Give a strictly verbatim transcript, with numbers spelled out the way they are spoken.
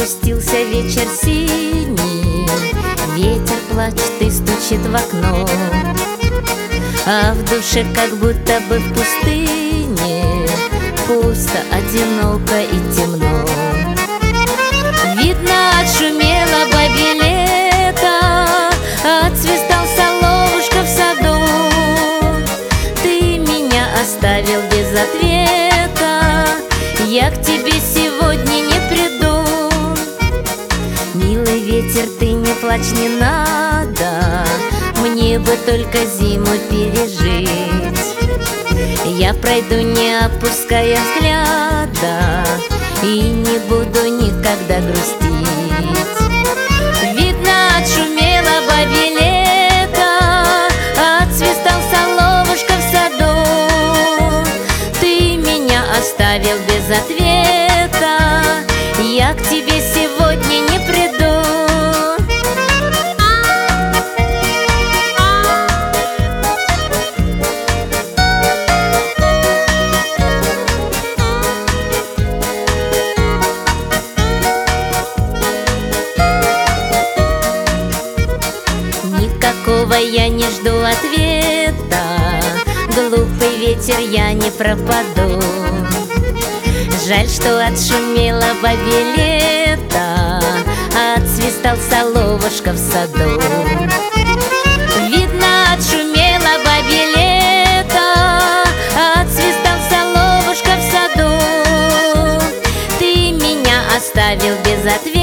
Опустился вечер синий, ветер плачет и стучит в окно, а в душе как будто бы в пустыне, пусто, одиноко и темно. Видно, отшумело бабье лето, отцветал соловушка в саду. Ты меня оставил без ответа, я к тебе сегодня не приду. Милый ветер, ты не плачь, не надо, мне бы только зиму пережить. Я пройду, не опуская взгляда, и не буду никогда грустить. Видно, отшумело бабье лето, отцветал соловушка в саду. Ты меня оставил без ответа, я к тебе сегодня не приду. Никакого я не жду ответа, глупый ветер, я не пропаду. Жаль, что отшумело бабье лето, отцветал соловушка в саду. Видно, отшумело бабье лето, отцветал соловушка в саду. Ты меня оставил без ответа,